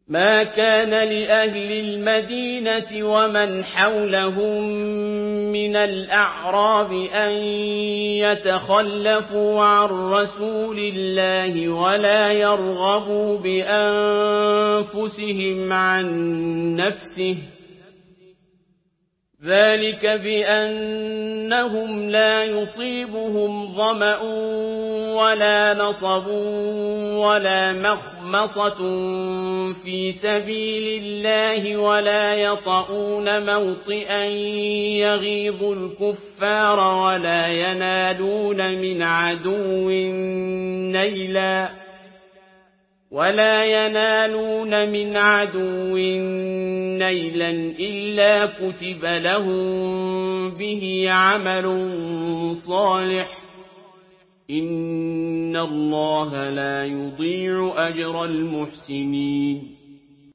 ما كان لأهل المدينة ومن حولهم من الأعراب أن يتخلفوا عن رسول الله ولا يرغبوا بأنفسهم عن نفسه، ذلك بأنهم لا يصيبهم ظمأ ولا نصب ولا مخمصة في سبيل الله ولا يطؤون موطئا يغيظ الكفار ولا ينالون من عدو نيلا إلا كتب لهم به عمل صالح، إن الله لا يضيع أجر المحسنين.